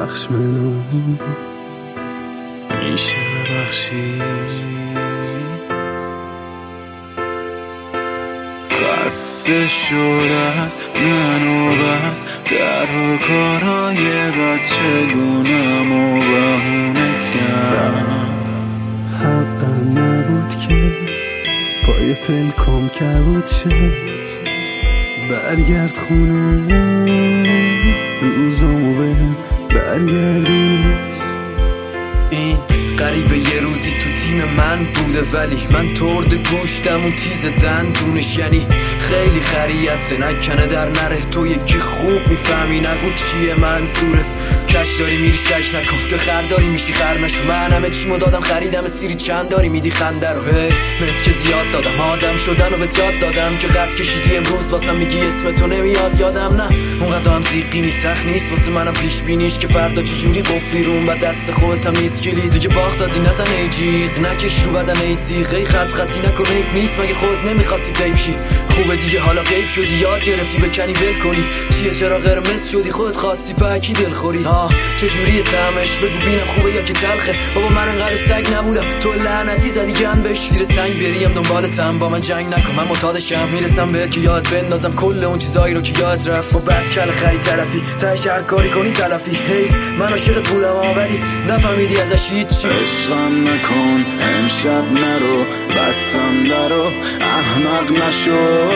ببخش منو، میشه ببخشی. خسته شده از منو بس در و کارای بچگونم و بهونه کرد. حقم نبود که پای پلکام کبود شه، برگرد خونه روزامو بهم برگردونه. این قریبه یه روزی تو تیم من بوده، ولی من ترد گوشتم اون تیز دندونش، یعنی خیلی خریته نکنه در نره. تو یکی خوب میفهمی نگو چیه منظورت، کش داری میری شش نکن، تو خر داری میشی خر نشو. من همه چیمو دادم خریدم سیری چند داری میدی خنده رو. هی مثل که زیاد دادم آدم شدن و بهت یاد دادم که قد کشیدی امروز واسم میگی اسم تو نمیاد یادم. نه اونقدر هم زیقی نیست، سخت نیست واسه منم پیش بینیش که فردا چجوری قفلی روم و دست خودتم نیست کلی دیگه باخت دادی. نزن ای جیغ نکش رو بدن ای تیغ، ای خط خطی نکن حیف نیست مگه خود نمیخواستی غیب شی. خوبه دیگه حالا غیب شدی، یاد گرفتی بکنی ول کنی. چیه چرا قرمز شدی خودت خواستی پاکی دلخوری. چجوریه طعمش بگو بینم خوبه یا که تلخه. بابا من انقدر سگ نبودم تو لعنتی زدی گنبش. زیر سنگ بریم دنبالتم با من جنگ نکن من معتادشم. میرسم بهت که یاد بندازم کل اون چیزایی رو که یاد رفت. با بعد کل خری طرفی تهش هر کاری کنی تلفی. حیف من عاشقت بودم ولی نفهمیدی ازش هیچی. عشقم نکن امشب نرو، بستم درو احمق نشو.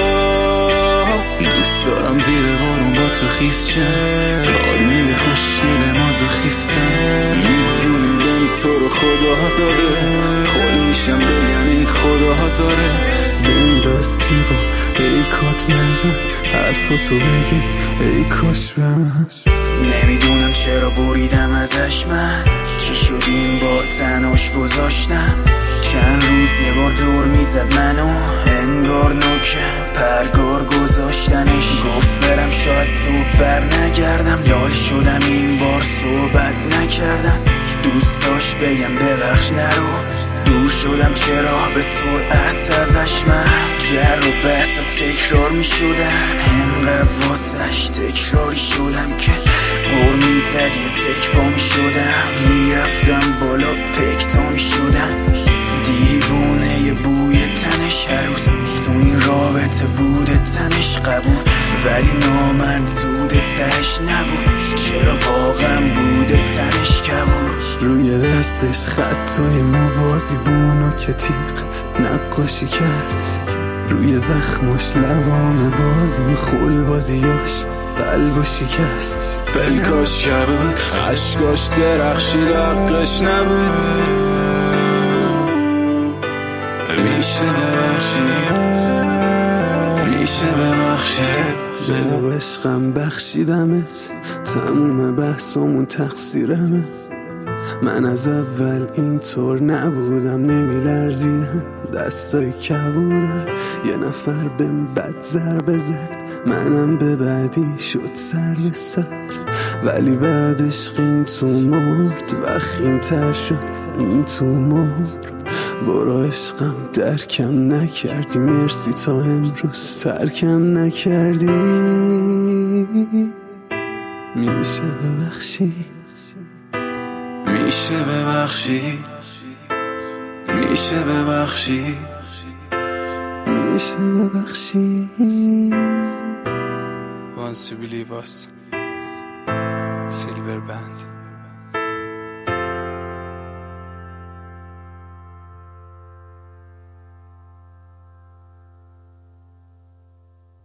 دوست دارم زیر بارون با تو خیس شه، آدمی خوشگل مازوخیستم. میدونی دل تو رو خدا داده، خول میشم بگن این خدا هزاره. بنداز تیغا ای کات نزن، حرفاتو بگی ای کاش به من. نمیدونم چرا بریدم ازش من، چی شد این بار تناش گذاشتم. چند روز یه بار دور میزد منو، انگار نوکم پرگار گذاشتنش. گفت برم شاید صبح بر نگردم، لال شدم این بار صحبت نکردم. دوست داشت بگم ببخش نرو، دور شدم چرا به سرعت ازش. من جر و بحث و تکرار میشدم، انقدر واسش تکراری شدم که قور میزد یه تک پا میشدم. میرفتم بالا پکتا میشدم، دیوونه ی بوی تنش. هر روز تو این رابطه بوده تنش قبول، ولی نامنظود تهش نبود. چرا واقعا بوده تنش کبود. روی دستش خطای موازی بون و که تیغ نقاشی کرد، روی زخماش لبام بازی خول بازیاش قلب و شکست. پلکاش کبود عشقاش درخشید عقلش نبود. میشه ببخشی، میشه ببخشی. بگو عشقم بخشیدمت، تموم بحثامون تقصیرمه. من از اول اینطور نبودم، نمیلرزیدم دستای کبودم. یه نفر بهم بد ضربه زد، منم به بعدی شد سر به سر. ولی بعدش این تو مرد و خیمتر شد این تو مرد. برو عشقم درکم نکردی، مرسی تا امروز ترکم نکردی. میشه ببخشی، میشه ببخشی، میشه ببخشی، میشه ببخشی. Once you believe us, Silver Band.